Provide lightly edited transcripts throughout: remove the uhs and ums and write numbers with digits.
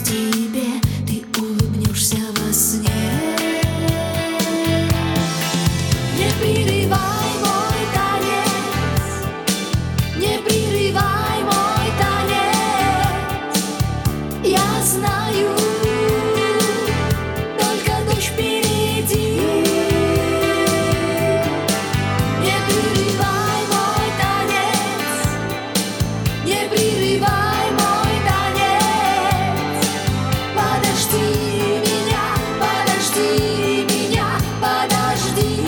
тебе, ты улыбнешься во сне. Не прерывай мой танец, не прерывай мой танец. Я знаю, только дождь впереди. Не прерывай мой танец, не прерывай мой танец. Подожди меня, подожди меня, подожди.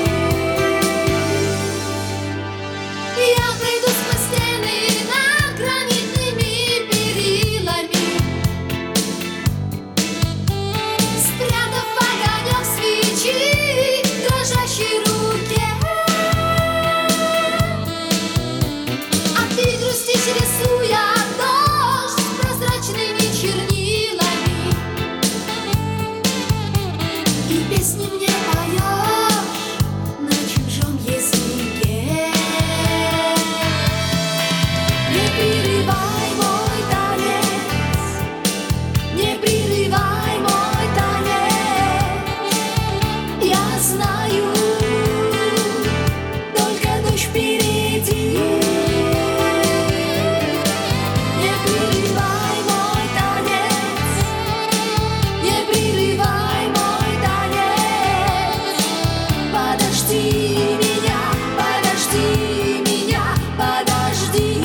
Я пройду сквозь стены над гранитными перилами, спрятав огонек свечи в дрожащей руке. А ты грустишь, рисуя дождь прозрачными чернилами, и песни мне поешь на чужом языке. Не прерывай мой танец, не прерывай мой танец. Я знаю, только дождь впереди. Не прерывай мой танец, не прерывай мой танец. Подожди меня, подожди меня, подожди.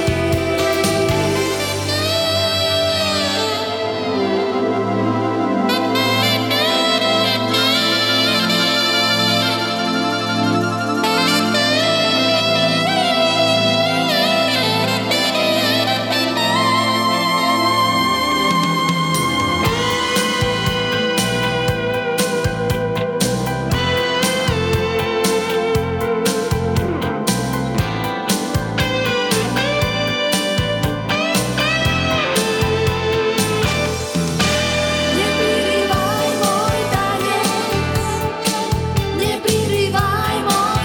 Не прерывай мой танец, не прерывай мой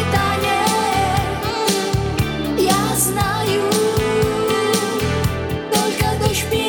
танец. Я знаю, только дождь впереди.